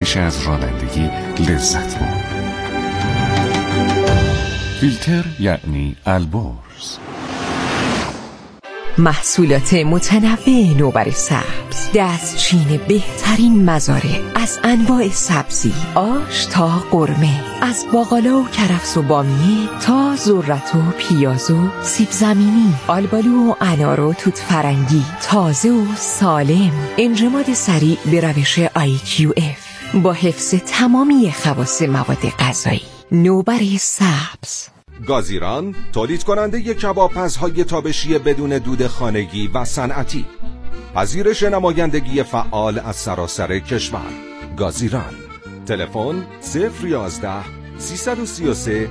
میشه از رانندگی لذت برد. فیلتر یعنی البرز. محصولات متنوع نوبر سبز، دستچین بهترین مزارع از انواع سبزی، آش تا قرمه، از باقالا و کرفس و بامیه تا ذرت و پیاز و سیب زمینی، آلبالو و انار و توت فرنگی، تازه و سالم، انجماد سریع به روش IQF با حفظ تمامی خواص مواد غذایی. نوبر سبز. گازیران تولید کننده کبابپزهای تابشی بدون دود خانگی و صنعتی. پذیرش نمایندگی فعال از سراسر کشور. گازیران. تلفن 011 333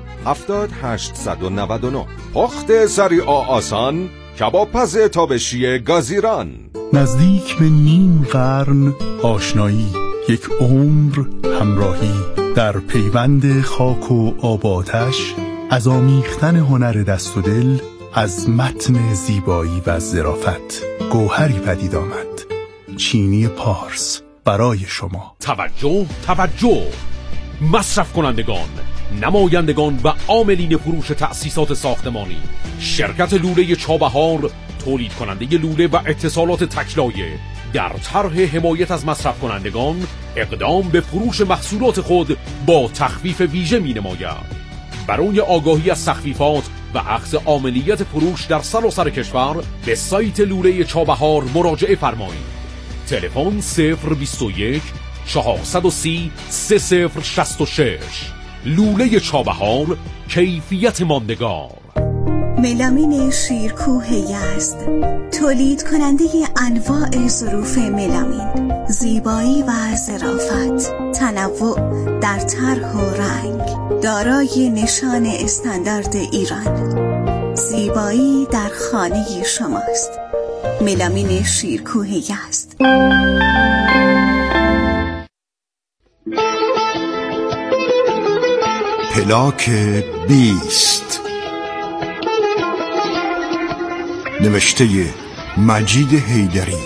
7899. پخت سریع و آسان. کبابپز تابشی گازیران. نزدیک به نیم قرن آشنایی، یک عمر همراهی، در پیوند خاک و آب آتش، از آمیختن هنر دست و دل، از متن زیبایی و ظرافت گوهری پدید آمد. چینی پارس برای شما. توجه مصرف کنندگان، نمایندگان و عاملین فروش تأسیسات ساختمانی. شرکت لوله چابهار تولید کننده لوله و اتصالات تکلایه در طرح حمایت از مصرف کنندگان اقدام به فروش محصولات خود با تخفیف ویژه می نماید. برای آگاهی از تخفیفات و اخذ عاملیت فروش در سراسر کشور به سایت لوله چابهار مراجعه فرمایید. تلفن 021 430 3066. لوله چابهار، کیفیت ماندگار. ملامین شیرکوه یزد، تولید کننده انواع ظروف ملامین، زیبایی و ظرافت، تنوع در طرح و رنگ، دارای نشان استاندارد ایران. زیبایی در خانه شماست. ملامین شیرکوه یزد. پلاک 20 نوشته مجید حیدری.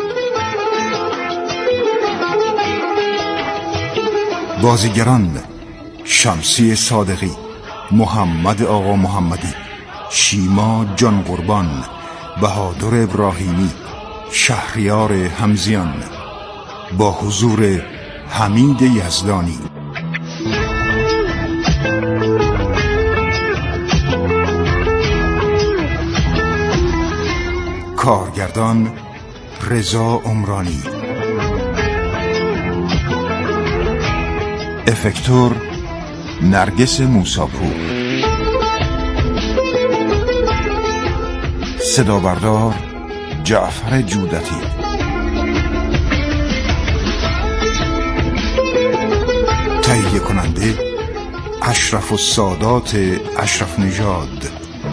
بازیگران: شمسی صادقی، محمد آقا محمدی، شیما جان قربان، بهادر ابراهیمی، شهریار همزیان، با حضور حمید یزدانی. کارگردان: رضا عمرانی. افکتور: نرگس موساپور. صدا بردار: جعفر جودتی. تهیه کننده: اشرف السادات اشرف نژاد.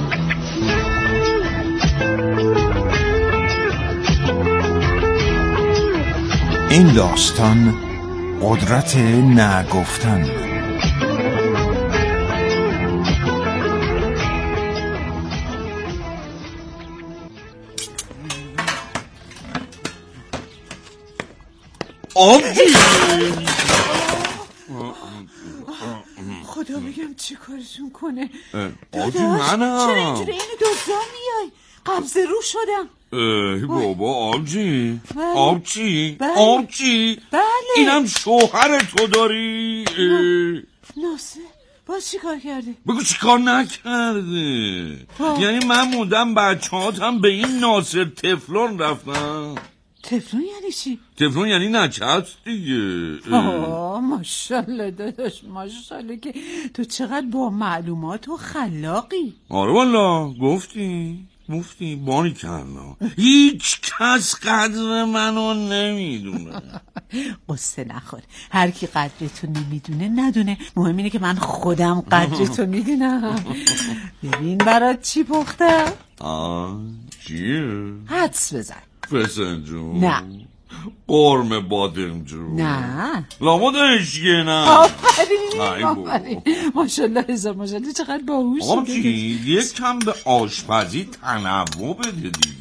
این داستان قدرت نگفتن. خدا بگم چی کارشون کنه. آجی منم. چرا اینجوری اینو دزدا میای؟ قبض رو شدم. بابا آبجی. بله. آبجی. بله. آبجی. بله. اینم شوهر تو داری. ناصر باز چی کار کردی؟ بگو چی کار نکرده. یعنی من موندم بچه‌هاتم به این ناصر تفلون رفتن. تفلون یعنی چی؟ تفلون یعنی نچست دیگه. ماشالله داداش، ماشالله که تو چقدر با معلومات و خلاقی. آره والا گفتی بانی کردم. هیچ کس قدر منو نمیدونه. قصه نخور، هر کی قدرتو نمیدونه ندونه، مهم اینه که من خودم قدرتو میدونم. ببین برات چی پختم. چیه؟ حدس بزن. فسنجون. نه. قرمه بادمجون. نه. لامد اشگه نه. آفرین ماشالله هزار ماشالله، چقدر باهوشی. آبجی یک کم به آشپزی تنوع بده دیگه.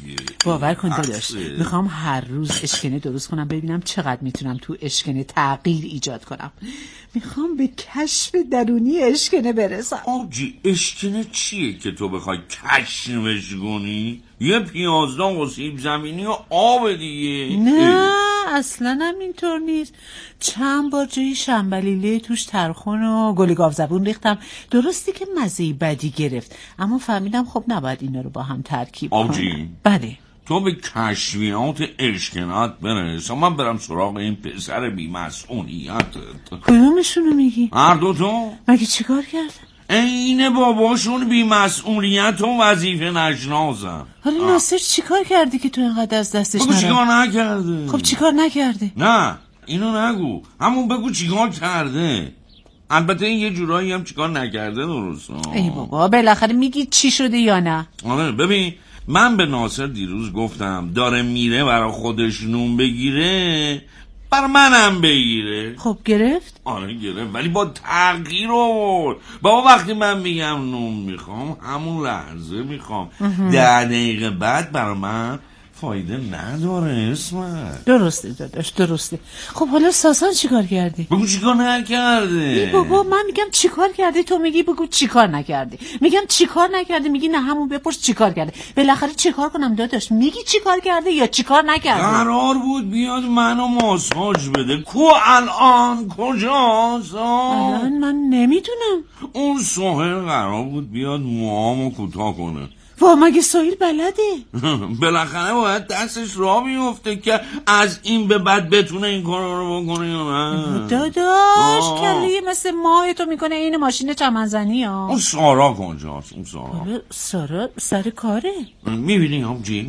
باور کن داداش، میخوام هر روز اشکنه درست کنم ببینم چقدر میتونم تو اشکنه تغییر ایجاد کنم. میخوام به کشف درونی اشکنه برسم. آبجی اشکنه چیه که تو بخوای کشفش کنی؟ یه پیازدان و سیب زمینی و آب دیگه. نه اصلا هم اینطور نیست. چند بار جای شنبلیله توش ترخون و گل گاو زبون ریختم، درستی که مزه بدی گرفت، اما فهمیدم خب نباید اینا رو با هم ترکیب کنم. آبجی بله تو به کشفیات اشکنات برس، من برم سراغ این پسر بی‌مسئولیتت. کدومشونو میگی؟ هر دوتو. مگه چیکار کردم؟ این باباشون بی‌مسئولیت و وظیفه نشناسن. حالا ناصر چیکار کرده که تو اینقدر از دستش بگو چیکار نکرده. خب چیکار نکرده؟ نه اینو نگو، همون بگو چیکار کرده. البته یه جورایی هم چیکار نکرده درست. ای بابا بالاخره میگی چی شده یا نه؟ آره ببین، من به ناصر دیروز گفتم داره میره برا خودش نون بگیره، بر منم بگیره. خب گرفت؟ آره گرفت، ولی با تغییر آورد. بابا وقتی من میگم نون میخوام همون لحظه میخوام، 10 دقیقه بعد برا من فایده نداره. اسمت درسته داداش درسته. خب حالا ساسان چیکار کرده؟ بگو چیکار نکرده. ای بابا من میگم چیکار کرده، تو میگی بگو چیکار نکرده. میگم چیکار نکرده، میگی نه همون بپرس چیکار کرده. بالاخره چیکار کنم داداش؟ میگی چیکار کرده یا چیکار نکرده؟ قرار بود بیاد منو ماساژ بده. کو الان کجاست؟ الان من نمیدونم. اون سهیل قرار بود بیاد موهامو کوتاه کنه. وا مگه سهیل بلده؟ بالاخره باید دستش راه بیفته که از این به بعد بتونه این کارا رو بکنه یا نه. داداش کلیه مثل ماه تو میکنه این ماشین چمنزنی ها. اون سارا کجاست؟ اون سارا سر کاره. میبینی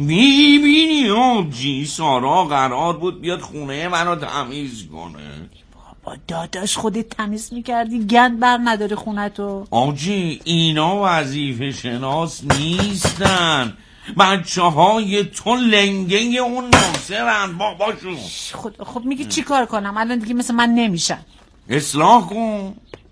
میبینی آبجی سارا قرار بود بیاد خونه منو تمیز کنه. داداش خودت تمیز میکردی، گند بر نداره خونتو. آجی اینا وظیفه شناس نیستن، بچه های تو لنگه اون ناصرن. باشون خب میگی چی کار کنم؟ الان دیگه مثل من نمیشن. اصلاح کن،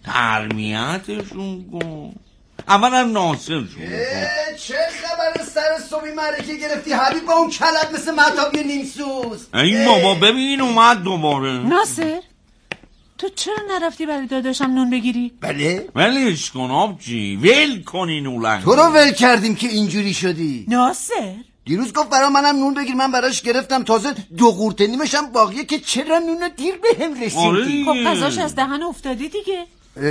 تربیتشون کن. اولا ناصر شون چه خبر سر صبحی معرکه گرفتی حبیب با اون کلت مثل مطابی نیمسوز؟ ای بابا ببین اومد دوباره. ناصر تو چرا نرفتی برای داداشم نون بگیری؟ بله ولش کن آبجی، ول کنین اولنگ. تو رو ول کردیم که اینجوری شدی. ناصر دیروز گفت برای منم نون بگیر، من براش گرفتم، تازه 2 قورت نیمش هم باقیه که چرا نونو دیر بهم رسیدی. خب قضاش از دهن افتاده دیگه.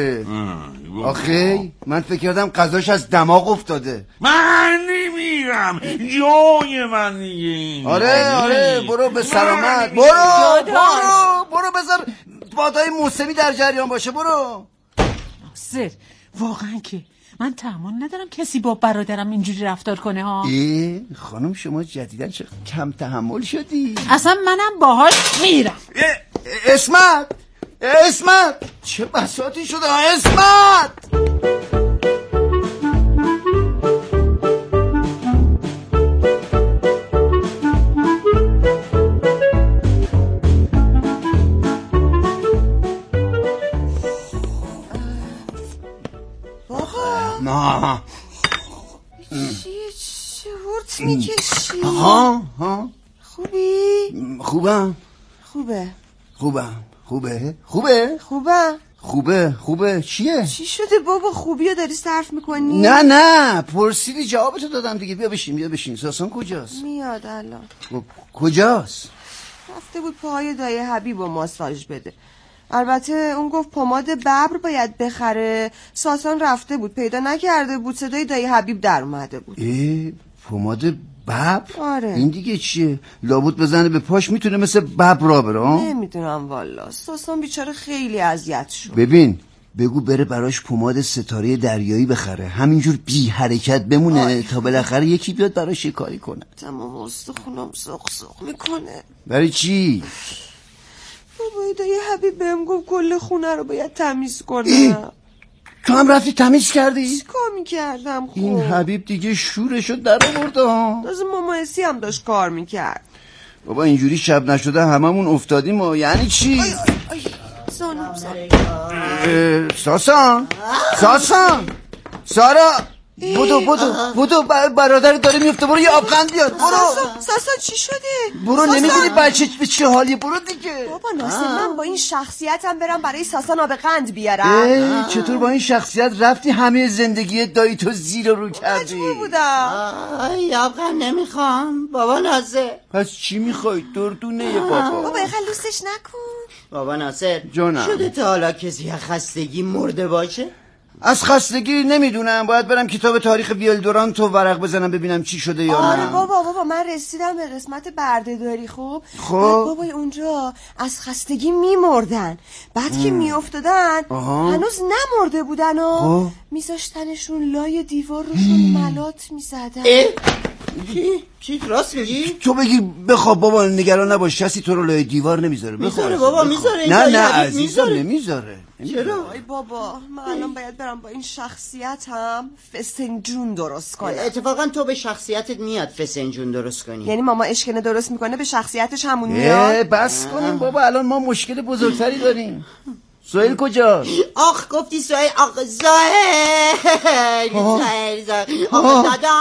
آخه من فکر کردم قضاش از دماغ افتاده. من نمیرم جای من دیگه. آره برو به سلامت. برو بذار بادای موسمی در جریان باشه. برو. ناصر واقعا که من تحمل ندارم کسی با برادرم اینجوری رفتار کنه ها. خانم شما جدیدن چه کم تحمل شدی. اصلا منم باهاش میرم. اسمت چه بساطی شده اسمت. ما چه هورت میکشی؟ خوبی؟ خوبه چیه؟ چی شده بابا خوبیو داری صرف میکنی؟ نه پرسیدی جوابتو دادم دیگه. بیا بشین. ساسان کجاست؟ میاد الان. کجاست؟ رفته بود پاهای دایی حبیبو ماساژ بده. البته اون گفت پماد ببر باید بخره. ساسان رفته بود پیدا نکرده بود، صدای دایی حبیب در اومده بود. پماد ببر؟ آره. این دیگه چیه؟ لابد بزنه به پاش میتونه مثل ببر را بره. نمیدونم والا، ساسان بیچاره خیلی اذیت شد. ببین بگو بره براش پماد ستاره دریایی بخره، همینجور بی حرکت بمونه تا بالاخره یکی بیاد براش کاری کنه. تمام استخونم سخ میکنه. برای چی؟ بابای دایی حبیب بهم گفت کل خونه رو باید تمیز کنه. تو هم رفتی تمیز کردی؟ چی کار میکردم؟ خب این حبیب دیگه شورشو در آورده ها. تازه ماما اسی هم داشت کار میکرد. بابا اینجوری شب نشده هممون افتادیم و یعنی چی؟ سانم ساسان سارا بودو برادر داره میفته، برو یه آبقند بیار. برو ساسان چی شده؟ برو نمیدونی بچه به چه حالیه، برو دیگه. بابا ناصر من با این شخصیتم برم برای ساسان آبقند بیارم؟ چطور با این شخصیت رفتی همه زندگی دایی تو زیر رو کردی؟ مجبور بودم. آبقند نمیخوام بابا ناصر. پس چی میخوای؟ دردونه یه بابا. بابا اینقدر لوسش نکن. بابا ناصر جانم. شده تا حالا کسی از خستگی مرده باشه؟ از خستگی نمیدونم، باید برم کتاب تاریخ ویلدورانتو ورق بزنم ببینم چی شده یا نه. آره بابا من رسیدم به قسمت بردهداری. خب بابا اونجا از خستگی میمردن، بعد که میافتادن هنوز نمرده بودن و میذاشتنشون لای دیوار روشون ملات میزدن. چی راست میگی؟ تو بگی بخواب بابا، نگران نباش، کسی تو رو لای دیوار نمیذاره. میذاره بابا، میذاره. نه عزیزم نمیذاره. چرا؟ ای بابا من الان باید برم با این شخصیتم فسنجون درست کنم. اتفاقا تو به شخصیتت میاد فسنجون درست کنی. یعنی ماما اشکنه درست میکنه به شخصیتش همون میاد؟ بس کنیم بابا، الان ما مشکل بزرگتری داریم. سهیل کجا؟ آخ گفتی سهیل. آخ سهیل آخ دادا.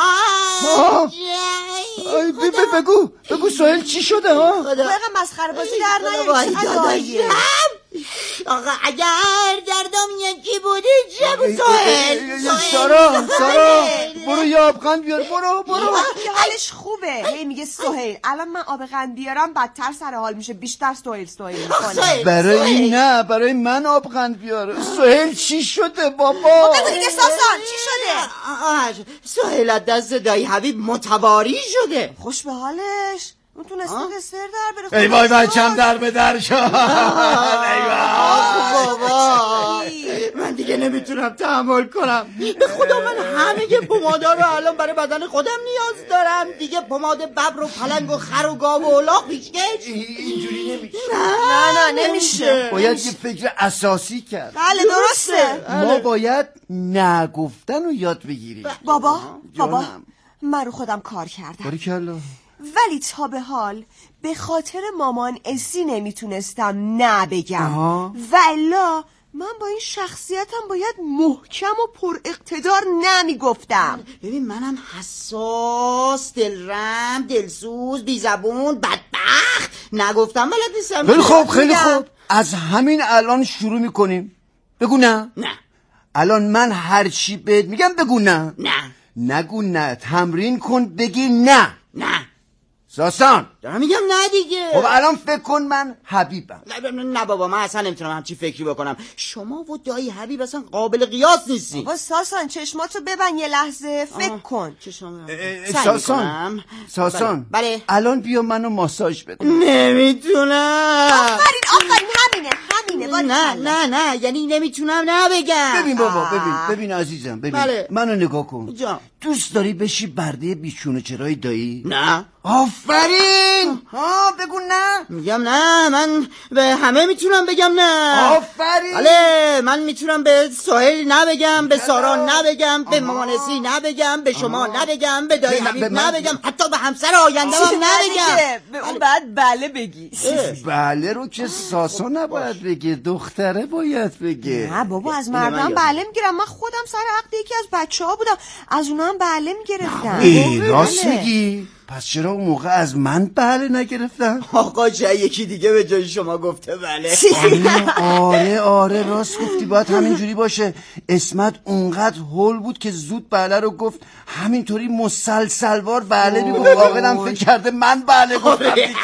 بگو سهیل چی شده ها؟ بگم مسخره بازی در نیاری. آقا اگر دردم یکی بودی چه سهیل؟ سارا برو یه آبقند بیار. برو حالش خوبه. هی میگه سهیل. الان من آبقند بیارم بدتر سر حال میشه، بیشتر سهیل میکنه. برای من آبقند بیار. سهیل چی شده بابا؟ بگو دیگه ساسان چی شده؟ سهیل از دست دایی حبیب متواری شده. خوش به حالش. اون تونسته دستر در بره. ای وای بچم در به در شد. ای بابا من دیگه نمیتونم تحمل کنم. به خدا من همه پمادا رو الان برای بدن خودم نیاز دارم. دیگه پماد ببر و پلنگ و خر و گاو و الاغ پیشکش. اینجوری نمیشه. نه نمیشه. باید یه فکر اساسی کرد. بله درسته. ما باید نگفتن رو یاد بگیریم. بابا من رو خودم کار کردم. باریکلا. ولی تا به حال به خاطر مامان اسی نمیتونستم نه بگم و الا من با این شخصیتم باید محکم و پر اقتدار نمیگفتم. ببین منم حساس، دلرم، دلسوز، بیزبون، بدبخت نگفتم بلد نیستم. خیلی خوب از همین الان شروع میکنیم. بگو نه. الان من هر چی بهت میگم بگو نه. نگو نه. تمرین کن بگی نه. ساسان دارم میگم نه دیگه. خب الان فکر کن من حبیبم. نه بابا من اصلا نمیتونم همچی فکری بکنم. شما و دایی حبیب اصلا قابل قیاس نیستی. بابا ساسان چشماتو ببند یه لحظه فکر کن. ساسان بله. الان بیا منو ماساژ بده. نمیتونم. آفرین همینه. نه یعنی نمیتونم بگم. ببین بابا ببین عزیزم ببین. منو نگاه کن. دوست داری بشی برده بیچونه چرای دایی؟ نه. آفرین. بگو نه. میگم نه. من به همه میتونم بگم نه. آفرین. بله من میتونم به سهیل نبگم، به سارا نبگم، به مامانسی نبگم، به شما نبگم، به دایی حبیب نبگم، حتی به همسر آینده‌ام نبگم. به اون بعد بله بگی. بله رو که ساسا نباید بگه، دختره باید بگه. نه بابا از مردم بله میگیرم. من خودم سر عقد یکی از بچه‌ها بودم، از اونها هم بله میگرفتم. راست میگی؟ پس چرا اون موقع از من بله نگرفتن؟ آقا چه یکی دیگه به جای شما گفته بله. آره راست گفتی. باید همینجوری باشه. اسمت اونقدر هول بود که زود بله رو گفت، همینطوری مسلسلوار بله میگفت. عاقلم فکر کرده من بله گفتم دیگه.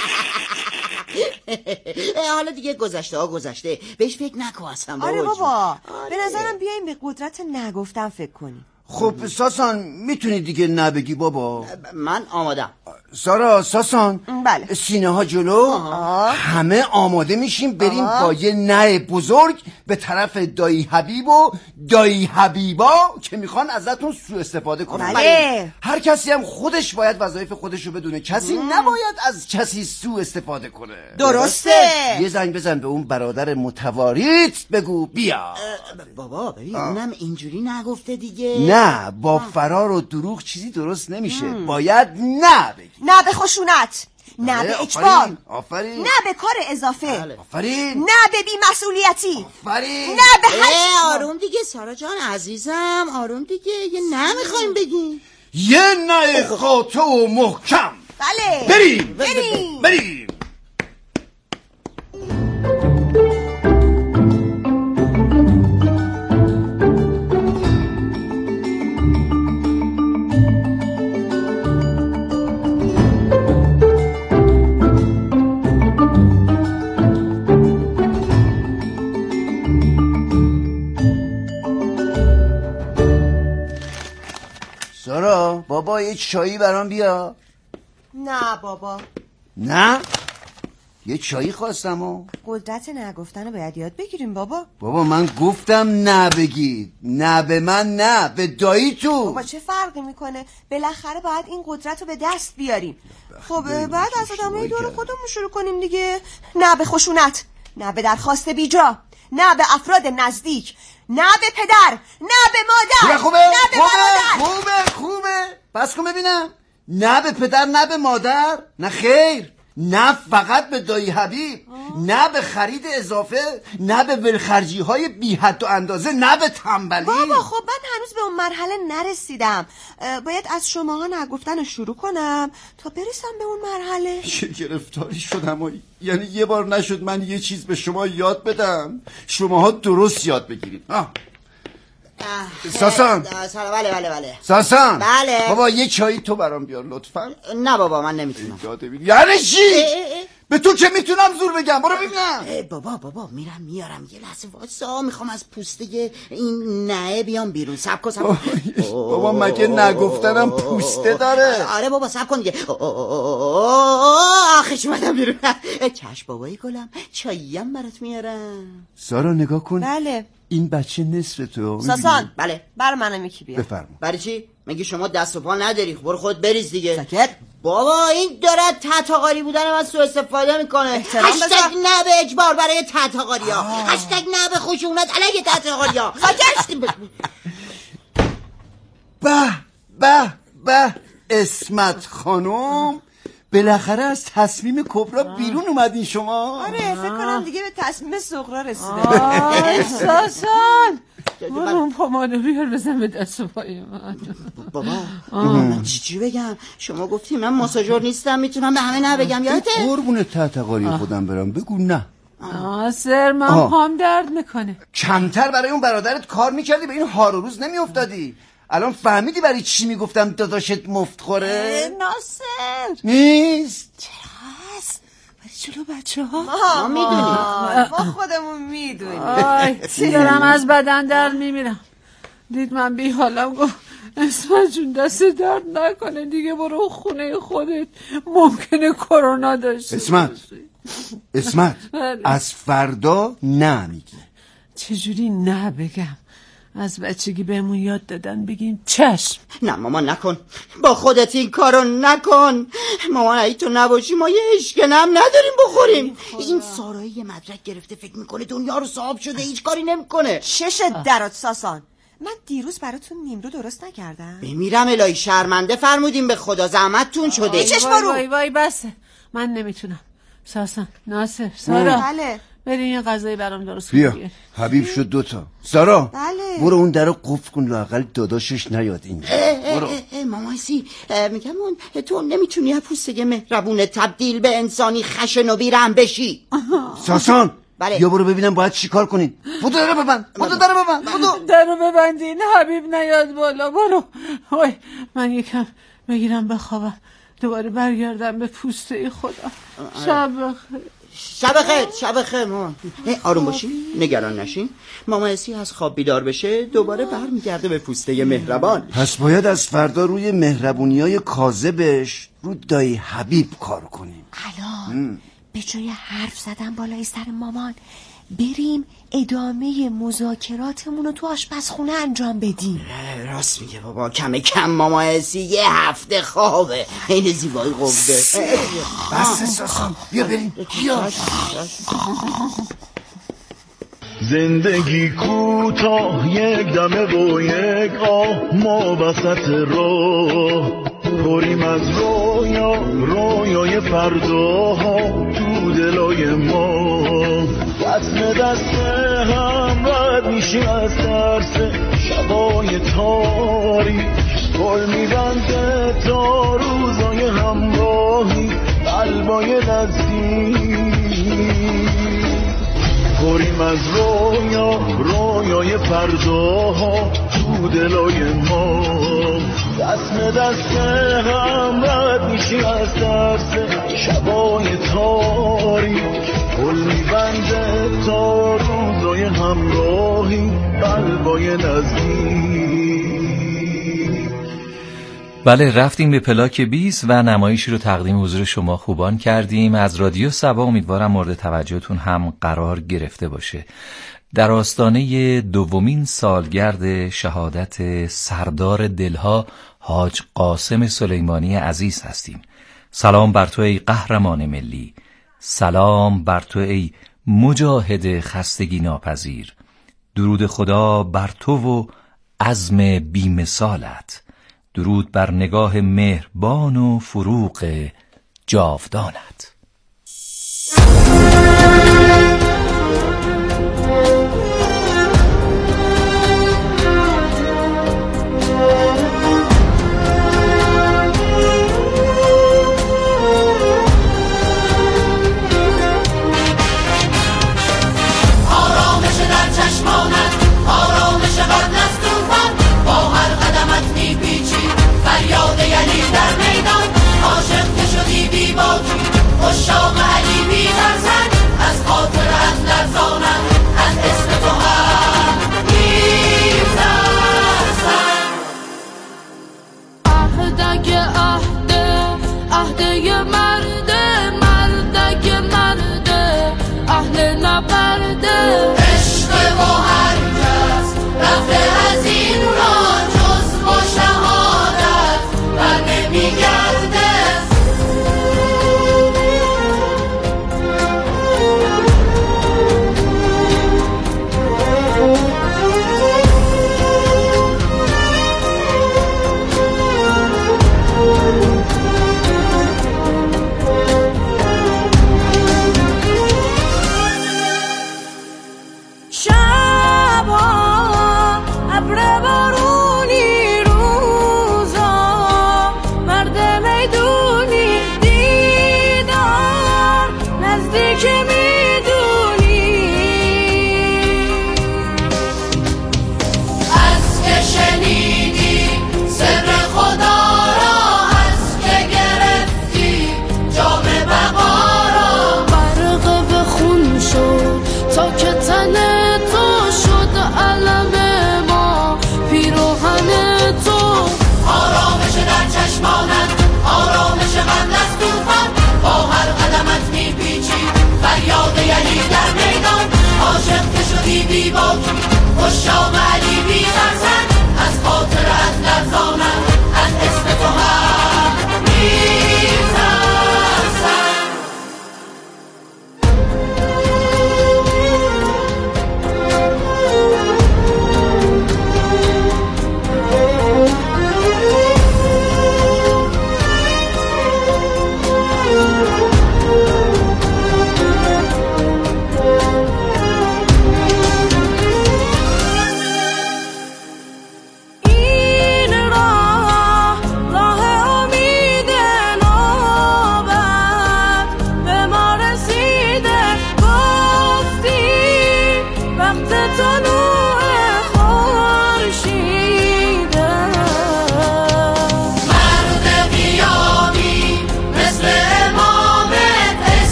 حالا دیگه گذشته بهش فکر نکن اصلا. آره بابا به نظرم بیایم به قدرت نگفتن فکر کنیم. خب ساسان میتونی دیگه نبگی بابا؟ من آمادم. ساسان بله. سینه ها جلو. همه آماده میشیم بریم با یه نه بزرگ به طرف دایی حبیب و دایی حبیبا که میخوان ازتون سوء استفاده کنن. بله. هر کسی هم خودش باید وظایف خودش رو بدونه. کسی نباید از کسی سوء استفاده کنه. درسته. یه زنگ بزن به اون برادر متواریت بگو بیا. بابا ببین اونم اینجوری نگفته دیگه. نه با فرار و دروغ چیزی درست نمیشه. باید نه بگی. نه به خشونت. نه به اجبار، آفرین، نه به کار اضافه، آفرین، نه به بی‌مسئولیتی، آفرین، نه به هر آروم دیگه سارا جان عزیزم، آروم دیگه. یه نه میخوایم بگیم، یه نه قاطع و محکم. بله بریم. سارا بابا یه چایی برام بیا. نه بابا. نه یه چایی خواستم و قدرت نگفتن رو باید یاد بگیریم بابا. بابا من گفتم نه بگید، نه به من، نه به دایی تو. بابا چه فرقی میکنه؟ بالاخره باید این قدرت رو به دست بیاریم. خب بعد از آدمای دور خودمون شروع کنیم دیگه. نه به خشونت، نه به درخواست بیجا، نه به افراد نزدیک، نه به پدر، نه به مادر. خوبه نه به برادر. خوبه پس کن ببینم. نه به پدر، نه به مادر، نه خیر، نه فقط به دایی حبیب، نه به خرید اضافه، نه به ولخرجی های بی حد و اندازه، نه به تنبلی. بابا خب من هنوز به اون مرحله نرسیدم. باید از شماها نگفتن شروع کنم تا برسم به اون مرحله. چه گرفتاری شدم یعنی یه بار نشد من یه چیز به شما یاد بدم شماها درست یاد بگیرید. ساسان. بله ساسان. بله. بابا یه چایی تو برام بیار لطفا. نه بابا من نمیتونم. یعنی چی؟ به تو چه میتونم زور بگم؟ برو ببینم. بابا میرم میارم. یه لحظه واسا، میخوام از پوسته این نه بیام بیرون. صبر کن. بابا مگه نگفتنم پوسته داره؟ آره بابا صبر کن دیگه. آخه اومدم بیرون. چش بابایی گلم، چاییم برات میارم. سارا نگاه کن. بله. این بچه نصف تو. ساسان. بله. بر منم یکی بیار. بفرما. برای چی؟ مگه شما دست و پا نداری؟ برو خود بریز دیگه. ساکت. بابا این داره تحت‌آقاری بودن من سوء استفاده میکنه. هشتگ نه به اجبار برای تحت‌آقاری ها، هشتگ نه به خشونت علیه تحت‌آقاری ها. به اسمت خانم، بالاخره از تصمیم کبرا بیرون اومدین شما. آره فکر کنم دیگه به تصمیم صغرا رسیده. ساسان برو اون پماده بیار بزن به دست و پای من. بابا من چی بگم؟ شما گفتی من ماساژور نیستم، میتونم به همه نه بگم. یادته؟ قربون تحت‌آقاری خودم برم، بگو نه. سر من پام درد میکنه. کمتر برای اون برادرت کار میکردی به این هار و روز نمیافتادی. الان فهمیدی برای چی میگفتم داداشت مفت خوره؟ ناصر نیست. چرا هست؟ جلو بچه ها ما میدونیم، ما خودمون میدونیم. دارم از بدن درد میمیرم. دید من بی حالم، گفت اسمت جون دست درد نکنه دیگه، برو خونه خودت، ممکنه کرونا داشته. اسمت از فردا نه میگی. چجوری نه بگم؟ از بچگی بهمون یاد دادن بگیم چشم. نه مامان نکن، با خودت این کارو نکن. مامان اگه تو نباشی ما یه اشکنم نداریم بخوریم. این سارایی یه مدرک گرفته فکر میکنه دنیا رو صاحب شده، هیچ کاری نمیکنه. شش درات ساسان، من دیروز براتون نیمرو درست نکردم. بمیرم الهی، شرمنده فرمودیم به خدا، زحمتتون شده. وای بسه، من نمیتونم. ساسان، ناصر، سارا، بله برین یه غذایی برام درست بیا کنید. حبیب شد دوتا. سارا بله. برو اون درو قفل کن، لااقل داداشش نیاد اینجا. برو. مامایسی میگم تو نمیتونی از پوسته مهربونه تبدیل به انسانی خشن و بیرحم بشی. ساسان بله. یا برو ببینم باید چی کار کنیم. بودو درو ببند. درو ببندین حبیب نیاد بالا. برو. وای من یکم بگیرم بخوابم، دوباره برگردم به پوسته خودم. شب خیر مامان. آروم باشین، نگران نشین. ماما اسی از خواب بیدار بشه دوباره برمیگرده به پوسته مهربان. پس باید از فردا روی مهربونیای کاذبش رو دایی حبیب کار کنیم. الان به جای حرف زدن بالای سر مامان بریم ادامه مذاکراتمون رو تو آشپزخونه انجام بدیم. راست میگه بابا، کم ماما اسی یه هفته خوابه. این زیبایی قبده. بس ساسان بیا بریم. بیا. زندگی کوتاه، یک دمه و یک آه، ما وسط راه بریم از رویای فرداها تو دلای ما، دست هم رد میشیم از ترس شبای تاریک، گل میبنده تا روزای همراهی قلبای نزدیک. بریم از رویای فرداها تو دلای ما، دست هم رد میشیم از ترس شبای تاریک، گل میبنده تا روزای همراهی قلبای نزدیک. بله، رفتیم به پلاک 20 و نمایشی رو تقدیم حضور شما خوبان کردیم از رادیو صبا. امیدوارم مورد توجهتون هم قرار گرفته باشه. در آستانه دومین سالگرد شهادت سردار دلها حاج قاسم سلیمانی عزیز هستیم. سلام بر تو ای قهرمان ملی، سلام بر تو ای مجاهد خستگی ناپذیر، درود خدا بر تو و عزم بی‌مثالت، درود بر نگاه مهربان و فروغ جاودانت. شام علی بی فرزند از خاطر اندر زانم، از اسم تو هم می‌ترسم. اهدگ اهده مردگ اهل نبرده، عشق با هر کس رفته از این را جز با شهادت بر نمیگرده. شام علی بی فرزند از خاطر اندر زانم، از اسم تو هم می‌ترسم. این را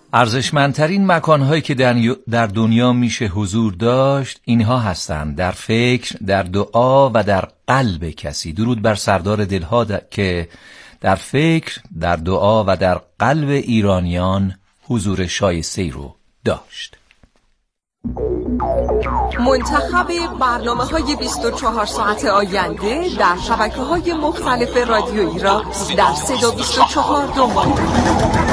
ارزشمندترین مکانهایی که در دنیا میشه حضور داشت اینها هستند: در فکر، در دعا و در قلب کسی. درود بر سردار دلها که در فکر، در دعا و در قلب ایرانیان حضور شایسته‌ای رو داشت. منتخب برنامه‌های 24 ساعت آینده در شبکه‌های مختلف رادیویی را در 324 دنبال کنید.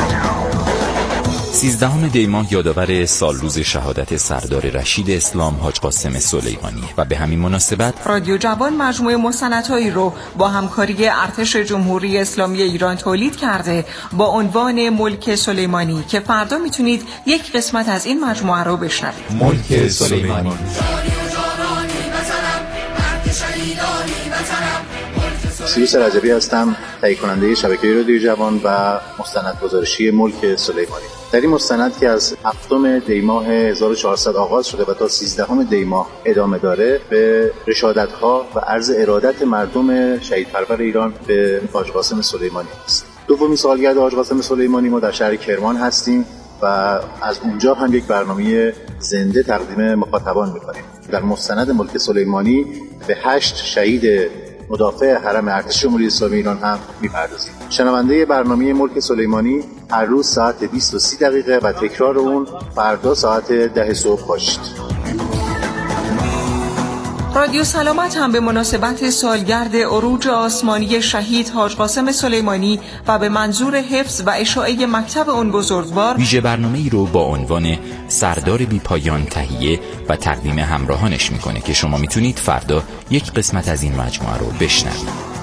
13 دی ماه یادآور سالروز شهادت سردار رشید اسلام حاج قاسم سلیمانی و به همین مناسبت رادیو جوان مجموعه مستندهایی رو با همکاری ارتش جمهوری اسلامی ایران تولید کرده با عنوان ملک سلیمانی که فردا میتونید یک قسمت از این مجموعه رو بشنوید. ملک سلیمانی. سیروس رجبی هستم، تهیه کننده شبکه رادیو جوان و مستندگزارشی ملک سلیمانی. در این مستند که از 7 دی ماه 1400 آغاز شده و تا 13 دی ماه ادامه داره، به رشادت‌ها و عرض ارادت مردم شهیدپرور ایران به حاج قاسم سلیمانی است. دومین سالگرد حاج قاسم سلیمانی ما در شهر کرمان هستیم و از اونجا هم یک برنامه زنده تقدیم مخاطبان می‌کنیم. در مستند ملک سلیمانی به 8 شهید مدافع حرم ارتش جمهوری اسلامی ایران هم می‌پردازیم. شنونده برنامه ملک سلیمانی هر روز ساعت 20:30 و تکرار اون فردا ساعت 10 صبح باشید. رادیو سلامت هم به مناسبت سالگرد عروج آسمانی شهید حاج قاسم سلیمانی و به منظور حفظ و اشاعه مکتب اون بزرگوار ویژه برنامه‌ای رو با عنوان سردار بی پایان تهیه و تقدیم همراهانش میکنه که شما میتونید فردا یک قسمت از این مجموعه رو بشنوید.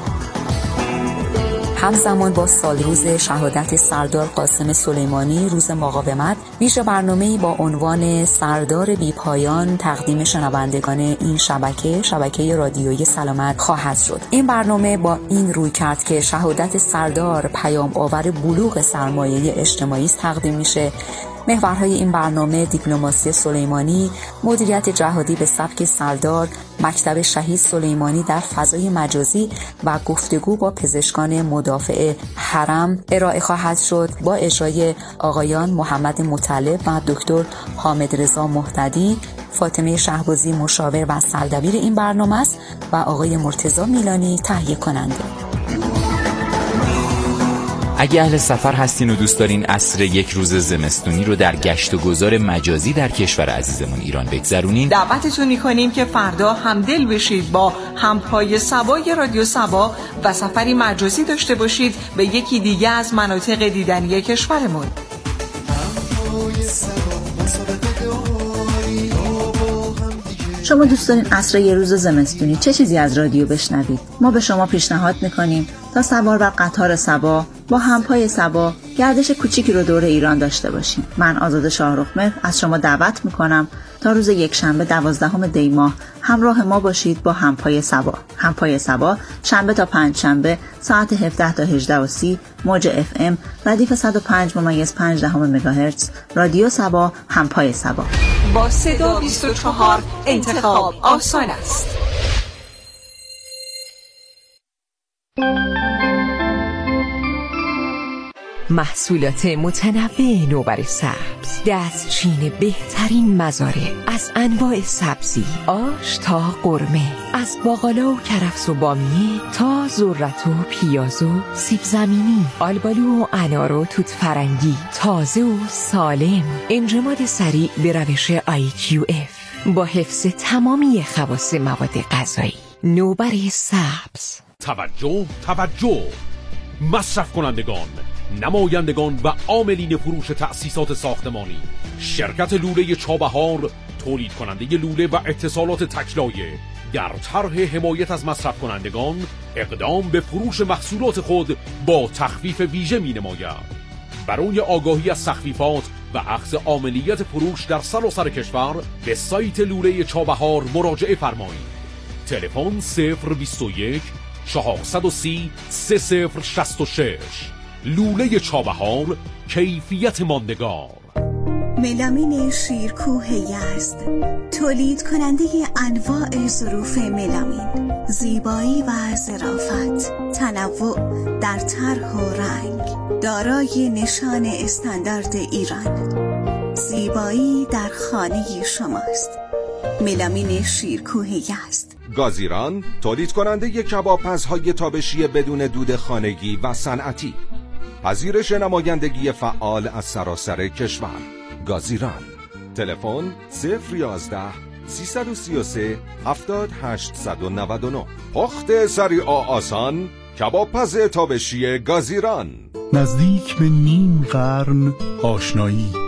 همزمان با سالروز شهادت سردار قاسم سلیمانی روز مقاومت، ویژه برنامه‌ای با عنوان سردار بی پایان تقدیم شنوندگان این شبکه رادیویی سلامت خواهد شد. این برنامه با این روی کرد که شهادت سردار پیام آور بلوغ سرمایه اجتماعی تقدیم میشه. محورهای این برنامه دیپلماسی سلیمانی، مدیریت جهادی به سبک سردار، مکتب شهید سلیمانی در فضای مجازی و گفتگو با پزشکان مدافع حرم ارائه خواهد شد با اجرای آقایان محمد مطلب و دکتر حامد رضا مهتدی. فاطمه شهبازی مشاور و سردبیر این برنامه است و آقای مرتضی میلانی تهیه کننده. اگه اهل سفر هستین و دوست دارین عصر یک روز زمستونی رو در گشت و گذار مجازی در کشور عزیزمون ایران بگذرونین، دعوتتون می‌کنیم که فردا همدل بشید با همپای سبای رادیو سبا و سفری مجازی داشته باشید به یکی دیگه از مناطق دیدنی کشورمون. شما دوست دارین عصر یه روز زمستونی چه چیزی از رادیو بشنوید؟ ما به شما پیشنهاد میکنیم تا سوار بر قطار سبا با همپای سبا گردش کوچیکی رو دور ایران داشته باشیم. من آزاده شاهرخمهر از شما دعوت میکنم تا روز یکشنبه 12 دی ماه همراه ما باشید با همپای سبا. همپای سبا شنبه تا پنجشنبه ساعت 17 تا 18:30 موج FM ردیف 105.5 مگاهرتز رادیو سبا. همپای سبا با صدا 24 انتخاب آسان است. محصولات متنوع نوبر سبز، دستچین بهترین مزارع از انواع سبزی، آش تا قرمه، از باقالا و کرفس و بامیه تا ذرت و پیاز و سیب زمینی، آلبالو و انار و توت فرنگی، تازه و سالم، انجماد سریع به روش IQF با حفظ تمامی خواص مواد غذایی. نوبر سبز. توجه مصرف کنندگان، نمایندگان و عاملین فروش تأسیسات ساختمانی، شرکت لوله چابهار تولید کننده لوله و اتصالات تکلایه در طرح حمایت از مصرف کنندگان اقدام به فروش محصولات خود با تخفیف ویژه می نماید. برای آگاهی از تخفیفات و اخذ عاملیت فروش در سراسر کشور به سایت لوله چابهار مراجعه فرمایید. تلفن 021 430 3066. لوله چابهار، کیفیت ماندگار. ملامین شیرکوه یزد، تولید کننده انواع ظروف ملامین، زیبایی و ظرافت، تنوع در طرح و رنگ. دارای نشان استاندارد ایران. زیبایی در خانه شماست. ملامین شیرکوه یزد. گازیران تولید کننده کبابپزهای تابشی بدون دود خانگی و صنعتی. پذیرش نمایندگی فعال از سراسر کشور. گازیران. تلفن 011 333 7899. پخت سریع و آسان، کبابپز تابشی گازیران. نزدیک به نیم قرن آشنایی،